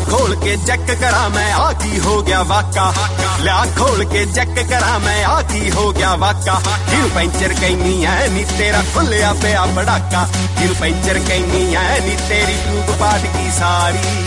खोल के चेक करा मैं आ की हो गया वाका, लिया खोल के चेक करा मैं आ की हो गया वाका। जिन पंचर कहनी है नी तेरा खुलिया पिया पड़ाका, जिन पंचर कहनी है नी तेरी ट्यूब पाट की सारी।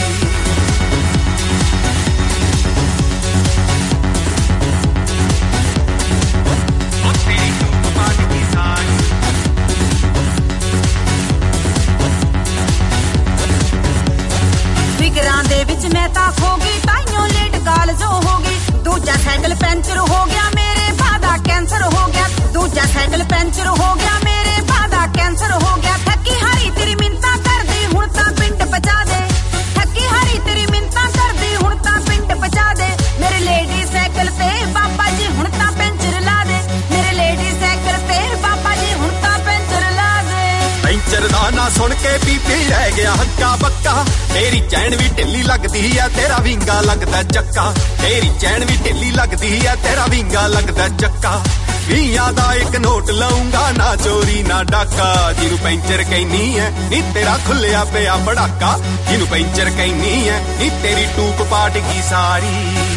मैं ता खो गई ताइयों लेट गाल जो हो गई। दूजा साइकिल पंचर हो गया मेरे भादा कैंसर हो गया। दूजा साइकिल पंचर हो गया मेरे भादा कैंसर हो गया। थकी हारी तेरी मिन्नता कर दी हुण तां पिंड पचा दे। थकी हारी तेरी मिन्नता कर दी हुण तां पिंड पचा दे। मेरे लेडी साइकिल ते बाबा जी हुण तां पंचर ला दे। मेरे लेडी साइकिल ते बाबा जी हुण तां पंचर ला दे। पंचर दा ना सुन के पीपी रह गया हक्का बक्का। तेरी चैन भी ढिल्ली लगदी है तेरा विंगा लगदा चक्का। तेरी चैन भी ढिल्ली लगदी है तेरा विंगा लगदा चक्का। 20 दा एक नोट लाऊंगा ना चोरी ना डाका। जिनू पंचर कहनी है नी तेरा खुलिया पिया पड़ाका। जिनू पंचर कहनी है नी तेरी टूप पाट की सारी।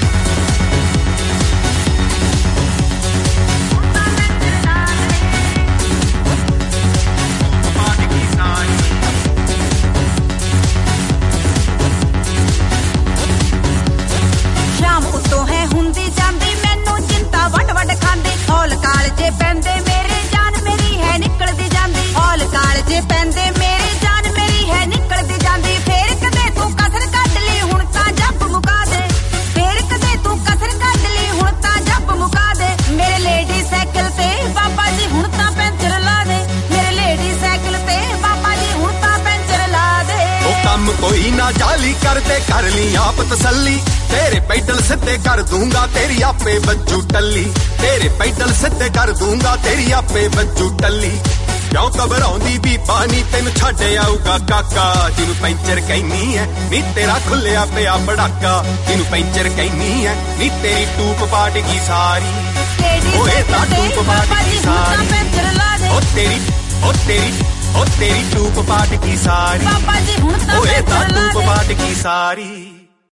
कोई ना जाली करते कर ली आप तसल्ली। तेरे पैडल सिद्धे कर दूंगा तेरी आपे बज्जू टल्ली। तेरे पैडल सिद्धे कर दूंगा तेरी आपे बज्जू टल्ली। क्यों घबराउंदी भी पानी तेन छड्ड आऊगा काका। जिनू पंचर कहनी है नी तेरा खुलिया पिया पड़ाका। जिनू पंचर कहनी है नी तेरी टूप पाट की सारी। ओए ता टूप पाट की सारी। ओ तेरी ओ तेरी ओ तेरी टूप पाट की सारी। ओए ता टूप पाट की सारी।